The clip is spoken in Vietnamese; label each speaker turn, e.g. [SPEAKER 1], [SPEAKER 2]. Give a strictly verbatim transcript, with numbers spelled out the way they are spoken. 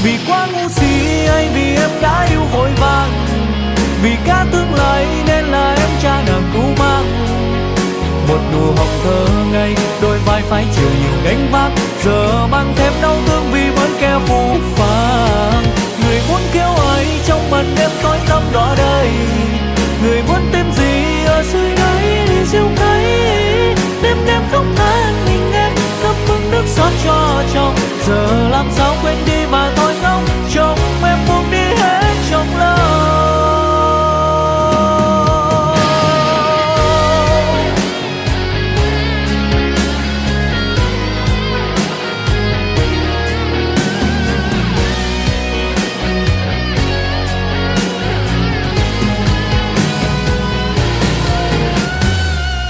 [SPEAKER 1] Vì quá ngu si hay vì em đã yêu vội vàng, vì cả tương lai nên là em cha nàng cứu mang. Một nụ hồng thơ ngây, đôi vai phải chịu nhiều gánh vác, giờ mang thêm đau thương vì vẫn kẻ phũ phàng. Người muốn kêu ai trong màn đêm tối tăm đỏ đầy, người muốn tìm gì ở dưới đáy đi siêu thấy. Đêm đêm không than mình em, cắp bưng nước xót cho chồng, giờ làm sao quên đi